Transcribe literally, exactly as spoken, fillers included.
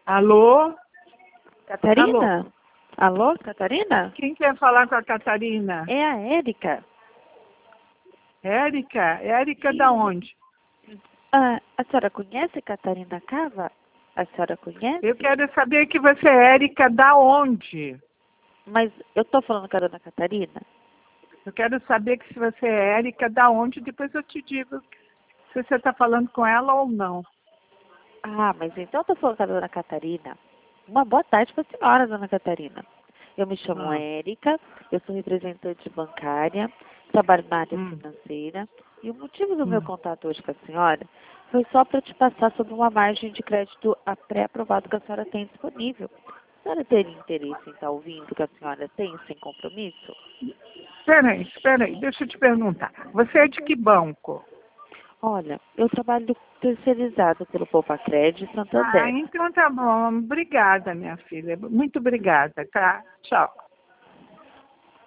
Alô? Catarina? Alô? Alô, Catarina? Quem quer falar com a Catarina? É a Érica. Érica? Érica da onde? Ah, a senhora conhece Catarina Cava? A senhora conhece? Eu quero saber que você é Érica da onde? Mas eu tô falando com a dona Catarina? Eu quero saber que se você é Érica da onde, depois eu te digo se você está falando com ela ou não. Ah, mas então eu tô falando com a dona Catarina. Uma boa tarde para a senhora, dona Catarina. Eu me chamo Ah. Érica, eu sou representante bancária, trabalho na área Hum. financeira. E o motivo do meu Hum. contato hoje com a senhora foi só para te passar sobre uma margem de crédito a pré-aprovado que a senhora tem disponível. A senhora teria interesse em estar ouvindo o que a senhora tem sem compromisso? Espera aí, espera aí, deixa eu te perguntar. Você é de que banco? Olha, eu trabalho terceirizado pelo Poupacred Ah, Santander. então tá bom. Obrigada, minha filha. Muito obrigada, tá? Tchau.